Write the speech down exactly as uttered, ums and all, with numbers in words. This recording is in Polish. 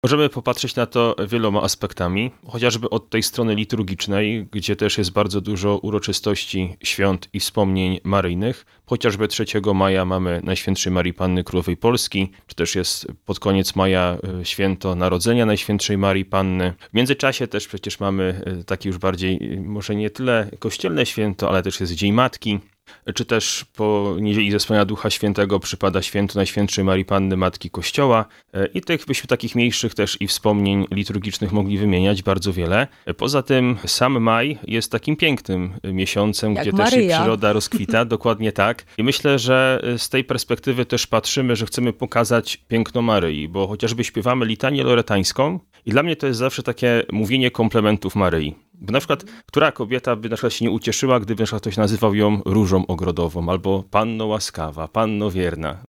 Możemy popatrzeć na to wieloma aspektami, chociażby od tej strony liturgicznej, gdzie też jest bardzo dużo uroczystości, świąt i wspomnień maryjnych. Chociażby trzeciego maja mamy Najświętszej Marii Panny Królowej Polski, czy też jest pod koniec maja święto Narodzenia Najświętszej Marii Panny. W międzyczasie też przecież mamy takie już bardziej, może nie tyle kościelne święto, ale też jest Dzień Matki. Czy też po Niedzieli Zesłania Ducha Świętego przypada święto Najświętszej Marii Panny Matki Kościoła i tych byśmy takich mniejszych też i wspomnień liturgicznych mogli wymieniać bardzo wiele. Poza tym sam maj jest takim pięknym miesiącem, Jak gdzie Maryja. też i przyroda rozkwita, dokładnie tak. I myślę, że z tej perspektywy też patrzymy, że chcemy pokazać piękno Maryi, bo chociażby śpiewamy litanię loretańską i dla mnie to jest zawsze takie mówienie komplementów Maryi. Bo na przykład, która kobieta by na przykład się nie ucieszyła, gdyby na przykład ktoś nazywał ją różą ogrodową, albo panno łaskawa, panno wierna.